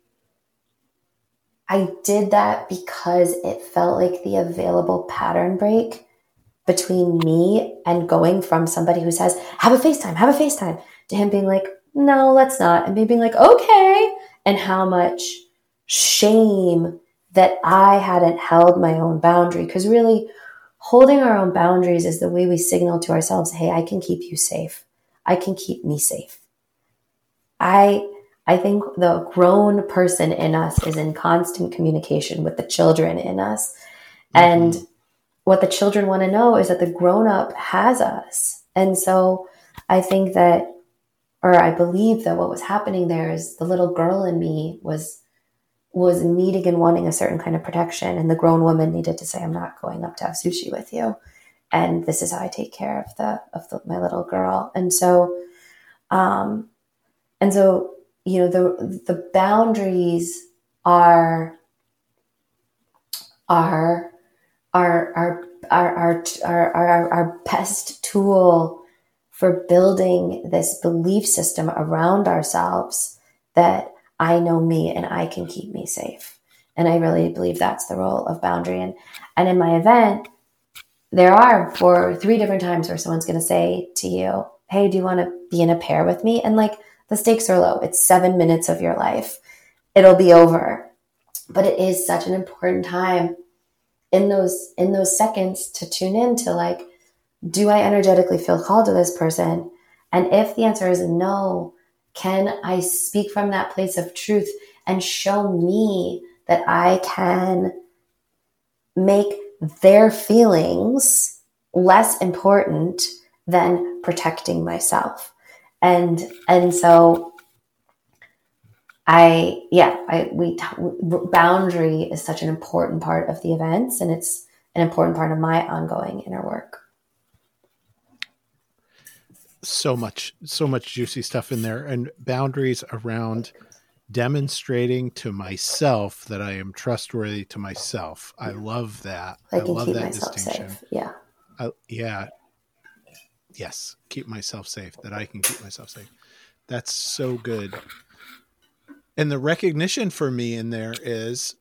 I did that because it felt like the available pattern break between me and going from somebody who says, have a FaceTime, to him being like, no, let's not. And me being like, okay. And how much shame that I hadn't held my own boundary. Because really, holding our own boundaries is the way we signal to ourselves, hey, I can keep you safe. I can keep me safe. I think the grown person in us is in constant communication with the children in us. Mm-hmm. And what the children want to know is that the grown-up has us. And so I think that, or I believe that what was happening there is the little girl in me was needing and wanting a certain kind of protection. And the grown woman needed to say, I'm not going up to have sushi with you. And this is how I take care of my little girl. And so, the boundaries are our best tool for building this belief system around ourselves that I know me and I can keep me safe. And I really believe that's the role of boundary. And in my event, there are 3 different times where someone's going to say to you, hey, do you want to be in a pair with me? And like, the stakes are low. It's 7 minutes of your life. It'll be over. But it is such an important time in those seconds to tune in to, like, do I energetically feel called to this person? And if the answer is no, can I speak from that place of truth and show me that I can make their feelings less important than protecting myself. And so boundary is such an important part of the events, and it's an important part of my ongoing inner work. So much juicy stuff in there, and boundaries around demonstrating to myself that I am trustworthy to myself. I love that. I love that distinction. Safe. Yeah. Yes. Keep myself safe, that I can keep myself safe. That's so good. And the recognition for me in there is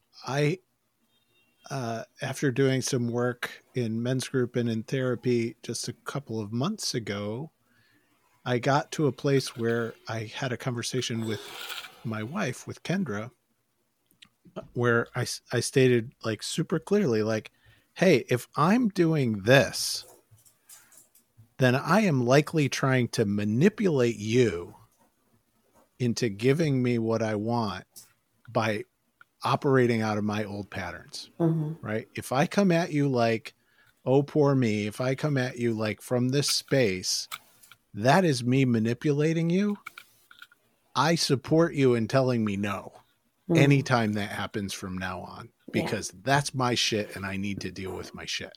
after doing some work in men's group and in therapy just a couple of months ago, I got to a place where I had a conversation with my wife, with Kendra, where I stated like super clearly, like, hey, if I'm doing this, then I am likely trying to manipulate you into giving me what I want by operating out of my old patterns, right? If I come at you like, oh, poor me, if I come at you like from this space, that is me manipulating you. I support you in telling me no anytime that happens from now on, because that's my shit and I need to deal with my shit.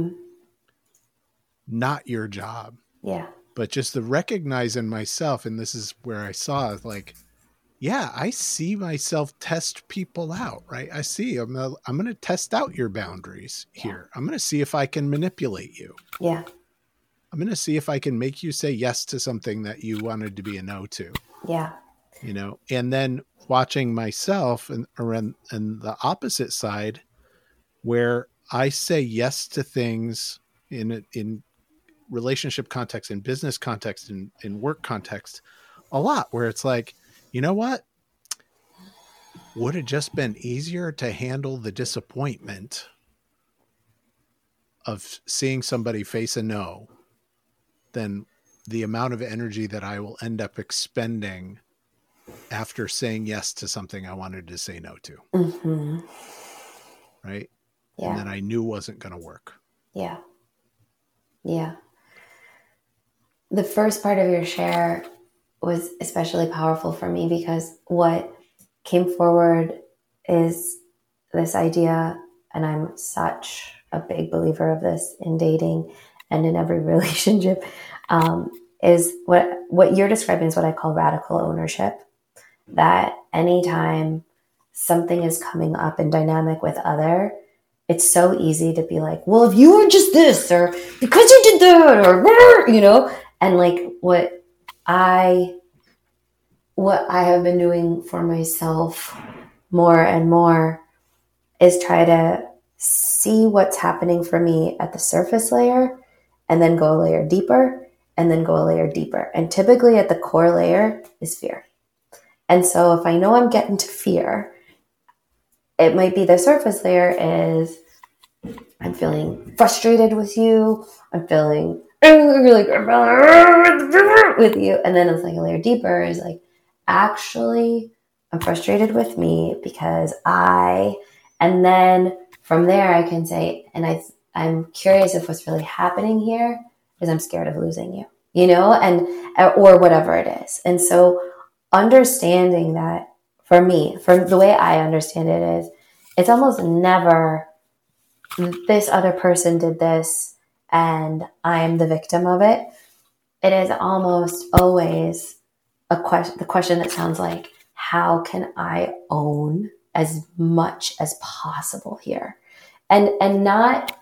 Not your job. Yeah. But just the recognizing myself, and this is where I saw like, yeah, I see myself test people out, right? I see I'm going to test out your boundaries here. I'm going to see if I can manipulate you. Yeah. I'm going to see if I can make you say yes to something that you wanted to be a no to. Yeah. You know, and then watching myself and the opposite side, where I say yes to things in relationship context, in business context, in work context, a lot, where it's like, you know what? Would it just been easier to handle the disappointment of seeing somebody face a no than the amount of energy that I will end up expending after saying yes to something I wanted to say no to. Right? Yeah. And that I knew wasn't going to work. Yeah. Yeah. The first part of your share was especially powerful for me, because what came forward is this idea, and I'm such a big believer of this in dating and in every relationship, is what you're describing is what I call radical ownership. That anytime something is coming up in dynamic with other, it's so easy to be like, well, if you were just this, or because you did that, or, you know, and like what I have been doing for myself more and more is try to see what's happening for me at the surface layer, and then go a layer deeper, and then go a layer deeper. And typically at the core layer is fear. And so if I know I'm getting to fear, it might be the surface layer is I'm feeling frustrated with you. I'm feeling like with you. And then it's like a layer deeper is like, actually, I'm frustrated with me because and then from there I can say, and I'm curious if what's really happening here is I'm scared of losing you, you know, or whatever it is. And so understanding that for me, from the way I understand it is, it's almost never this other person did this and I'm the victim of it. It is almost always the question that sounds like, how can I own as much as possible here? And not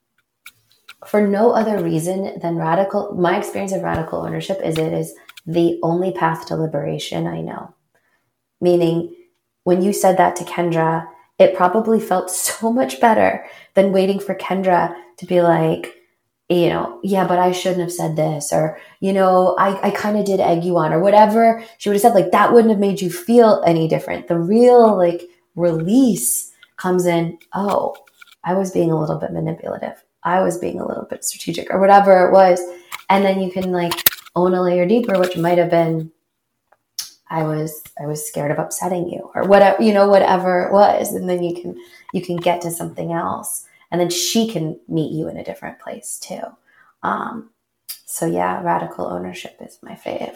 for no other reason than my experience of radical ownership is it is the only path to liberation I know. Meaning, when you said that to Kendra, it probably felt so much better than waiting for Kendra to be like, you know, yeah, but I shouldn't have said this, or, you know, I kind of did egg you on, or whatever she would have said. Like, that wouldn't have made you feel any different. The real like release comes in, oh, I was being a little bit manipulative. I was being a little bit strategic, or whatever it was. And then you can like own a layer deeper, which might have been, I was scared of upsetting you, or whatever, you know, whatever it was. And then you can get to something else. And then she can meet you in a different place too. So yeah, radical ownership is my fave.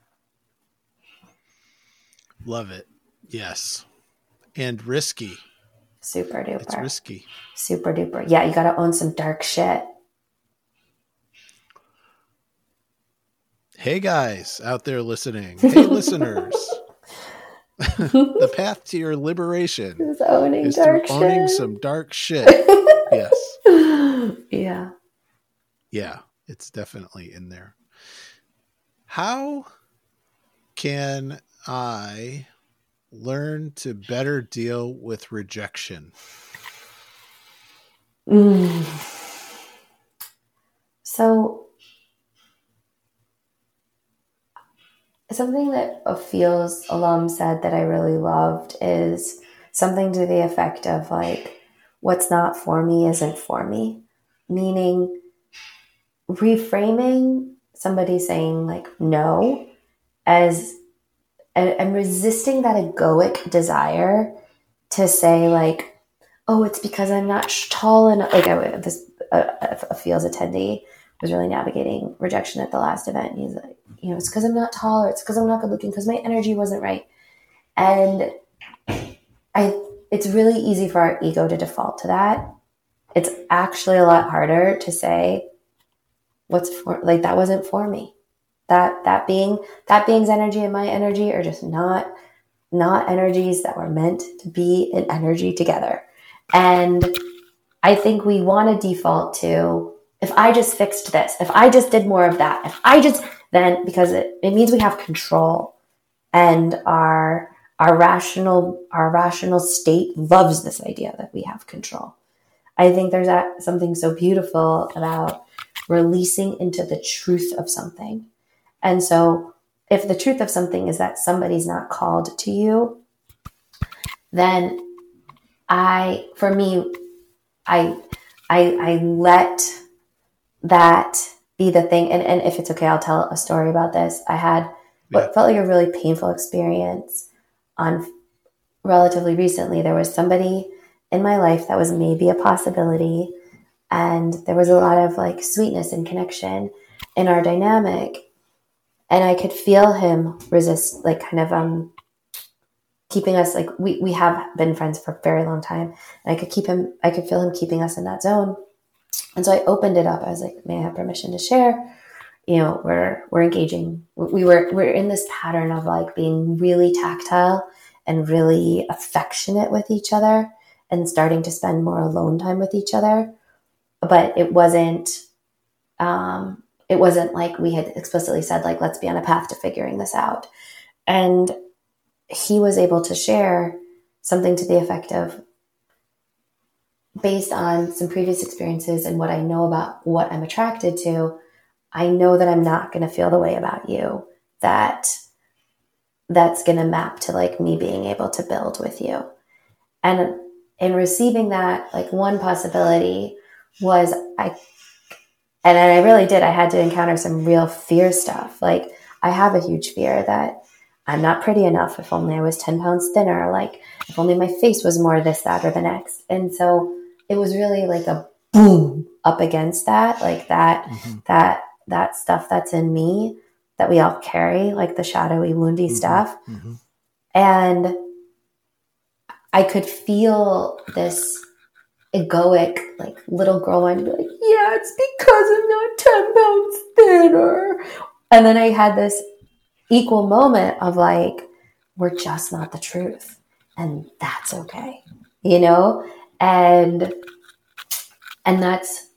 Love it. Yes. And risky. Super duper. It's risky. Super duper. Yeah, you got to own some dark shit. Hey guys out there listening. Hey listeners. The path to your liberation is owning some dark shit. Yes. Yeah. Yeah, it's definitely in there. How can I learn to better deal with rejection? So something that a Feels alum said that I really loved is something to the effect of like, what's not for me isn't for me. Meaning reframing somebody saying like no as and resisting that egoic desire to say like, oh, it's because I'm not tall enough. Like a Feels attendee was really navigating rejection at the last event. And he's like, it's because I'm not tall, or it's because I'm not good looking, because my energy wasn't right. And it's really easy for our ego to default to that. It's actually a lot harder to say that wasn't for me. That being's energy and my energy are just not energies that were meant to be in energy together. And I think we want to default to, if I just fixed this, if I just did more of that, then because it means we have control, and our rational state loves this idea that we have control. I think there's something so beautiful about releasing into the truth of something. And so if the truth of something is that somebody's not called to you, then I let that be the thing. And if it's okay, I'll tell a story about this. I had what felt like a really painful experience on relatively recently. There was somebody in my life that was maybe a possibility, and there was a lot of like sweetness and connection in our dynamic. And I could feel him resist, like kind of keeping us, like we have been friends for a very long time, and I could feel him keeping us in that zone. And so I opened it up. I was like, may I have permission to share? We're engaging. We're in this pattern of like being really tactile and really affectionate with each other, and starting to spend more alone time with each other. But it wasn't like we had explicitly said, like, let's be on a path to figuring this out. And he was able to share something to the effect of, based on some previous experiences and what I know about what I'm attracted to, I know that I'm not going to feel the way about you that's going to map to like me being able to build with you. And in receiving that, like one possibility was I really did. I had to encounter some real fear stuff. Like I have a huge fear that I'm not pretty enough. If only I was 10 pounds thinner, like if only my face was more this, that, or the next. And so it was really like a boom up against that, like that, that stuff that's in me that we all carry, like the shadowy, woundy stuff. Mm-hmm. And I could feel this egoic, like little girl wanting to be like, yeah, it's because I'm not 10 pounds thinner. And then I had this equal moment of like, we're just not the truth. And that's okay, And that's,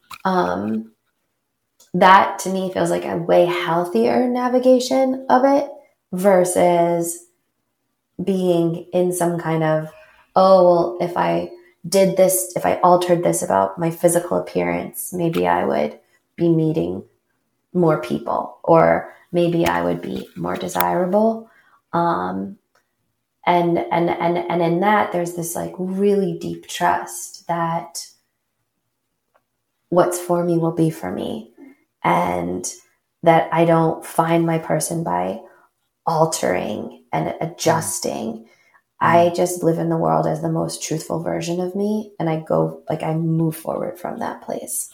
that to me feels like a way healthier navigation of it versus being in some kind of, oh, well, if I did this, if I altered this about my physical appearance, maybe I would be meeting more people, or maybe I would be more desirable. And in that, there's this like really deep trust that what's for me will be for me, and that I don't find my person by altering and adjusting. I just live in the world as the most truthful version of me. And I move forward from that place.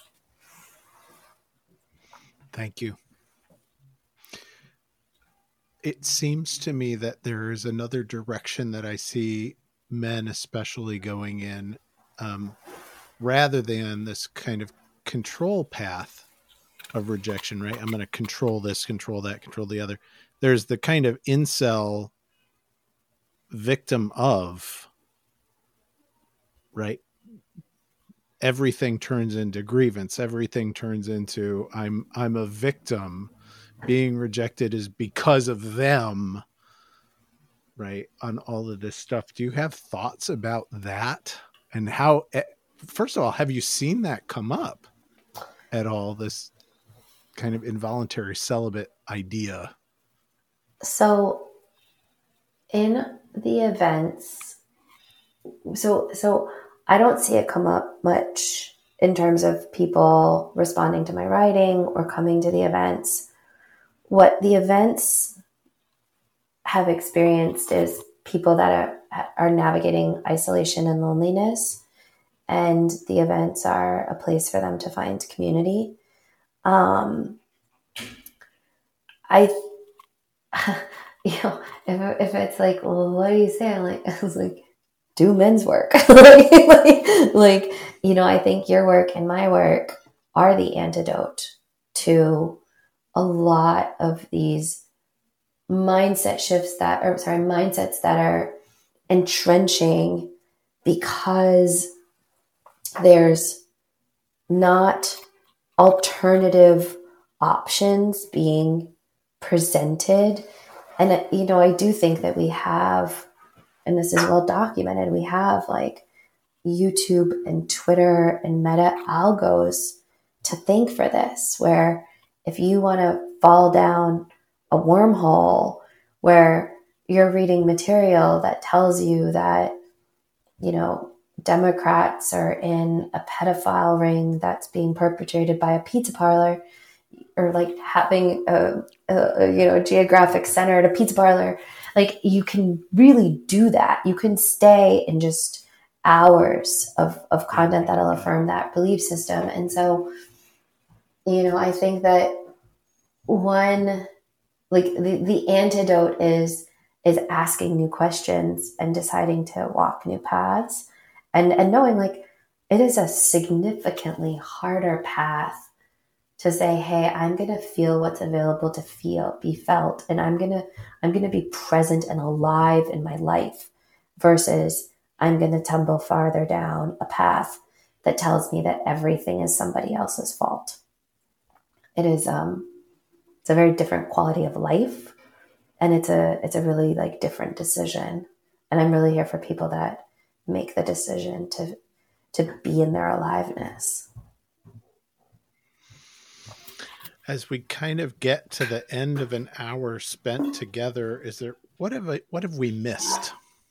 Thank you. It seems to me that there is another direction that I see men especially going in, rather than this kind of control path of rejection, right? I'm going to control this, control that, control the other. There's the kind of incel victim of, right? Everything turns into grievance. Everything turns into I'm a victim. Being rejected is because of them, right? On all of this stuff. Do you have thoughts about that? And how, first of all, have you seen that come up at all? This kind of involuntary celibate idea? So in the events, so I don't see it come up much in terms of people responding to my writing or coming to the events. What the events have experienced is people that are navigating isolation and loneliness, and the events are a place for them to find community. If it's like, well, what do you say? I was like, do men's work. I think your work and my work are the antidote to a lot of these mindsets that are entrenching because there's not alternative options being presented. And, I do think that we have, and this is well documented, we have like YouTube and Twitter and Meta algos to thank for this, where if you want to fall down a wormhole where you're reading material that tells you that, Democrats are in a pedophile ring that's being perpetrated by a pizza parlor, or like having a geographic center at a pizza parlor, like you can really do that. You can stay in just hours of content that'll affirm that belief system. And so, I think that the antidote is asking new questions and deciding to walk new paths, and knowing like it is a significantly harder path to say, hey, I'm going to feel what's available to be felt. And I'm going to be present and alive in my life, versus I'm going to tumble farther down a path that tells me that everything is somebody else's fault. It is, it's a very different quality of life. And it's a really like different decision. And I'm really here for people that make the decision to be in their aliveness. As we kind of get to the end of an hour spent together, what have we missed?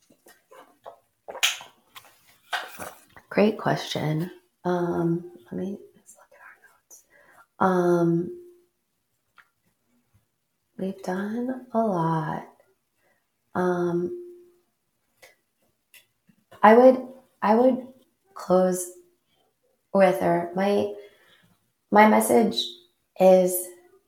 Great question. Let's look at our notes. We've done a lot. I would close with, or my message is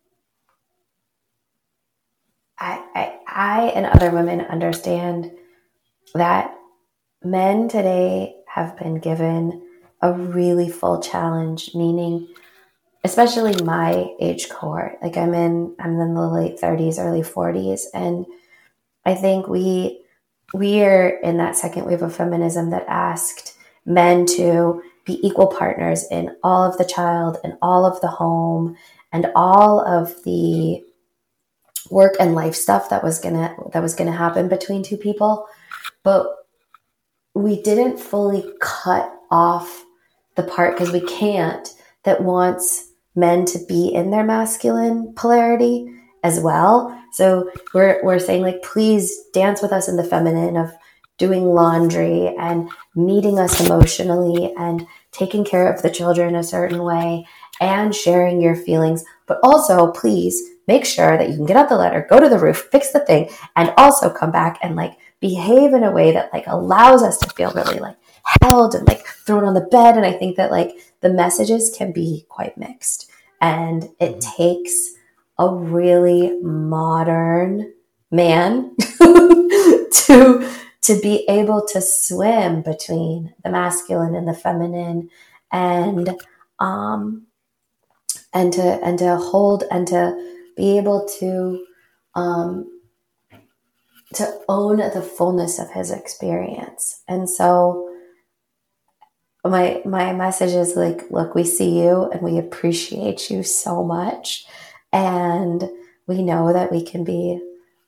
I and other women understand that men today have been given a really full challenge, meaning especially my age cohort. Like I'm in the late 30s, early 40s. And I think we are in that second wave of feminism that asked men to be equal partners in all of the child and all of the home and all of the work and life stuff that was gonna happen between two people. But we didn't fully cut off the part, because we can't, that wants men to be in their masculine polarity as well. So we're saying like, please dance with us in the feminine of doing laundry and meeting us emotionally and taking care of the children a certain way and sharing your feelings. But also, please make sure that you can get out the ladder, go to the roof, fix the thing, and also come back and like behave in a way that like allows us to feel really like held and like thrown on the bed. And I think that like the messages can be quite mixed, and it takes a really modern man to be able to swim between the masculine and the feminine, and to hold and to be able to own the fullness of his experience. And so my message is like, look, we see you and we appreciate you so much. And we know that we can be,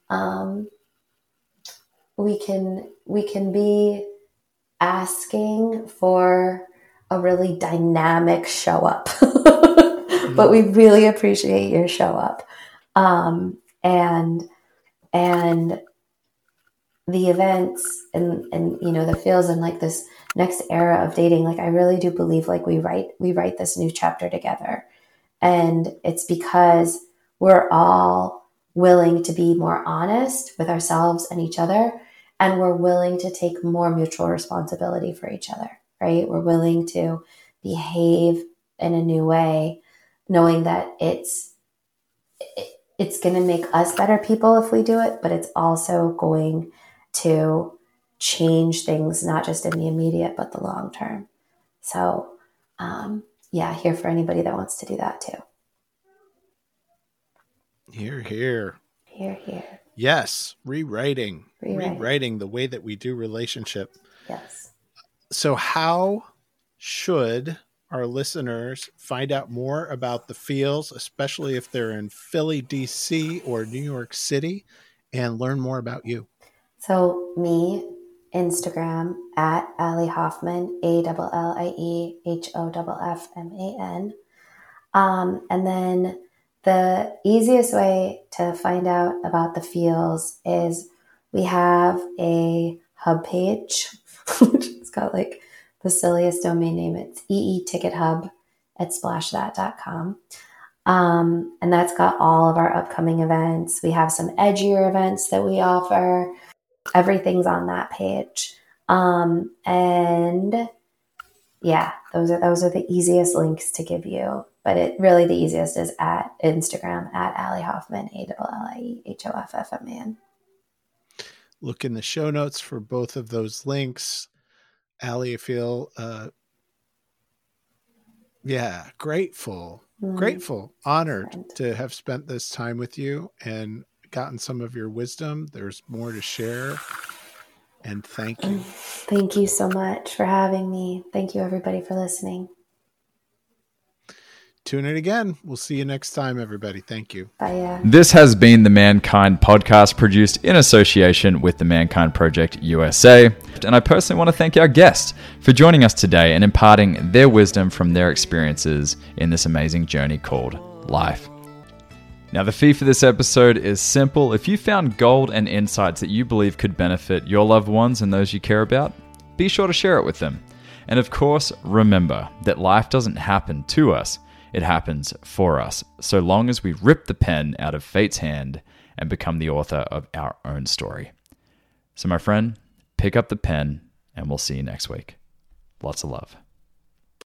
we can be asking for a really dynamic show up, but we really appreciate your show up. And the events and the feels and like this next era of dating, like I really do believe like we write this new chapter together. And it's because we're all willing to be more honest with ourselves and each other. And we're willing to take more mutual responsibility for each other, right? We're willing to behave in a new way, knowing that it's going to make us better people if we do it, but it's also going to change things, not just in the immediate, but the long term. So, here for anybody that wants to do that too. Hear, hear. Hear, hear. Yes, rewriting the way that we do relationship. Yes. So how should our listeners find out more about the Feels, especially if they're in Philly, DC, or New York City, and learn more about you? So me, Instagram at Allie Hoffman, ALLIEHOFFMAN. And then the easiest way to find out about the Feels is we have a hub page. It's got like the silliest domain name. It's eetickethub at splashthat.com. And that's got all of our upcoming events. We have some edgier events that we offer. Everything's on that page. And yeah, those are the easiest links to give you. But the easiest is at Instagram at Allie Hoffman, ALLIEHOFFMAN. Look in the show notes for both of those links. Allie, I feel, grateful, honored to have spent this time with you and gotten some of your wisdom. There's more to share. And thank you. Thank you so much for having me. Thank you, everybody, for listening. Tune in again. We'll see you next time, everybody. Thank you. Bye. This has been the Mankind Podcast, produced in association with the Mankind Project USA. And I personally want to thank our guests for joining us today and imparting their wisdom from their experiences in this amazing journey called life. Now, the fee for this episode is simple. If you found gold and insights that you believe could benefit your loved ones and those you care about, be sure to share it with them. And of course, remember that life doesn't happen to us. It happens for us, so long as we rip the pen out of fate's hand and become the author of our own story. So my friend, pick up the pen and we'll see you next week. Lots of love.